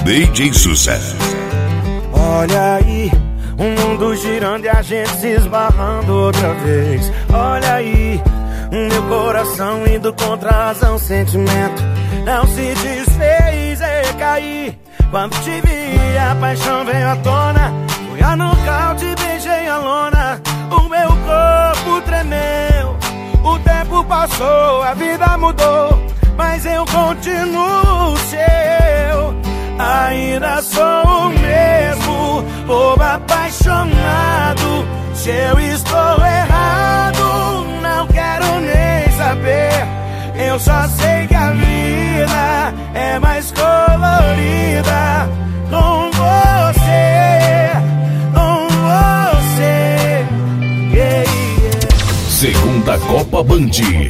DJ Sucesso. Olha aí, o mundo girando e a gente se esbarrando outra vez. Olha aí, meu coração indo contra a razão, sentimento não se desfez, caí. Quando te vi, a paixão veio à tona. Fui a nocaute, beijei a lona. O meu corpo tremeu. O tempo passou, a vida mudou, mas eu continuo seu. Ainda sou o mesmo, bobo apaixonado. Se eu estou errado, não quero nem saber. Eu só sei que a vida é mais colorida com você, com você. Yeah, yeah. Segunda Copa Band.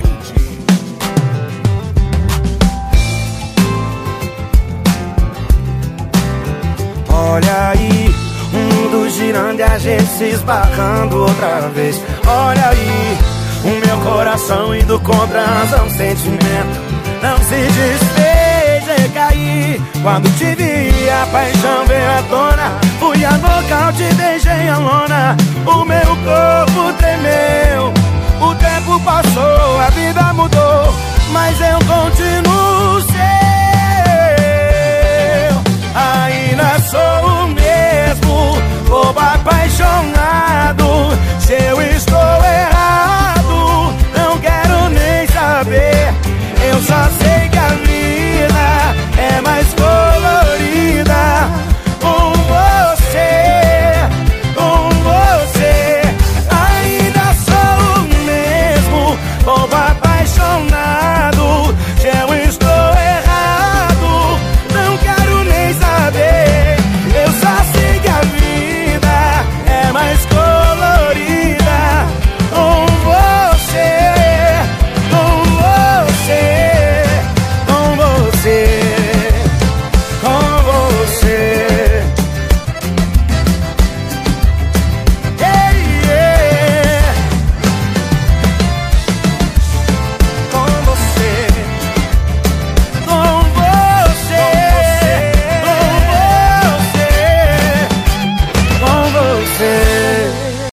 Olha aí, o mundo girando e a gente se esbarrando outra vez. Olha aí, o meu coração indo contra a razão, sentimento não se desfez, caí. Quando te vi, a paixão veio à tona. Fui a nocaute, beijei a lona. O meu corpo tremeu. O tempo passou, a vida mudou, mas eu continuo seu. Ainda sou o mesmo, bobo apaixonado. Se eu estou